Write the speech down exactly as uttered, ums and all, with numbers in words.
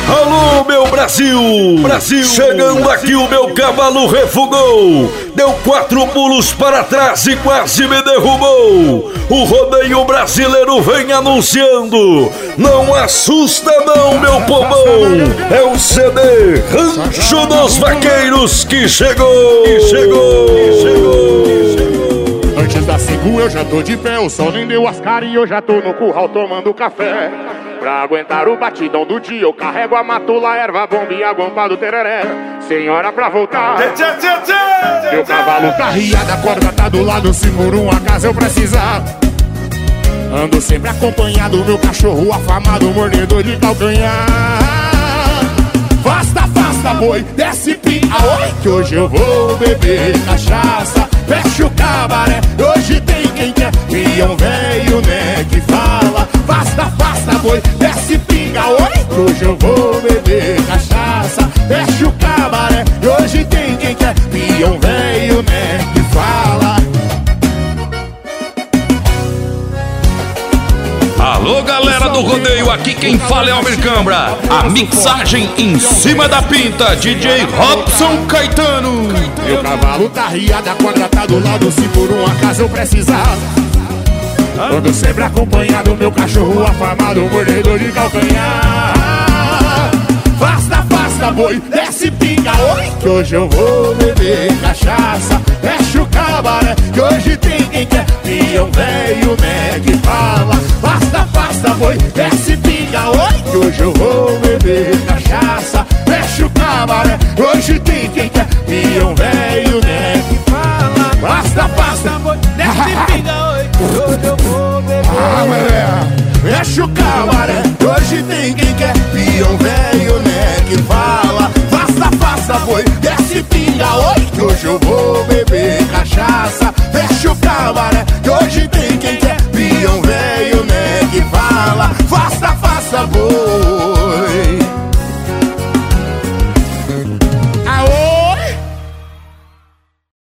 Alô, meu Brasil! Brasil! Chegando aqui o meu cavalo refugou, deu quatro pulos para trás e quase me derrubou. O rodeio brasileiro vem anunciando, não assusta não, meu povão. É o C D Rancho dos Vaqueiros que chegou, que chegou, que chegou, que chegou. Antes da cinco eu já tô de pé, o sol nem deu as caras e eu já tô no curral tomando café. Pra aguentar o batidão do dia eu carrego a matula, erva, bomba e a guampa do tereré. Senhora pra voltar, meu cavalo tá riado, a corda tá do lado, se por um acaso eu precisar. Ando sempre acompanhado, meu cachorro afamado, mordedor de calcanhar. Afasta, afasta, boi, desce pinga, oi, que hoje eu vou beber cachaça. Fecha o cabaré, hoje tem quem quer, peão velho, né, que fala. Afasta, afasta, boi, desce pinga, oi, que hoje eu vou beber cachaça. Fecha o cabaré, hoje tem quem quer, peão velho, né, que fala. Alô, galera do rodeio, aqui quem fala é Almir Cambra. A mixagem em cima da pinta, D J Robson Caetano. Meu cavalo tá riado, a corda tá do lado, se por um acaso eu precisar. Ando sempre acompanhado, meu cachorro afamado, mordedor de calcanhar. Afasta, afasta, boi, desce pinga, oi, que hoje eu vou beber cachaça. Fecha o cabaré, que hoje tem quem quer, peão velho, né, que fala. Afasta, afasta, boi, desce pinga, oi, que hoje eu vou beber cachaça. Fecha o cabaré, hoje tem quem quer, peão velho, né, que fala. Afasta, afasta, boi, desce pinga, oi, que hoje eu vou beber. Ah, mulher, fecha o cabaré, hoje tem quem quer, peão velho, né, que fala. Afasta, afasta, boi, desce pinga.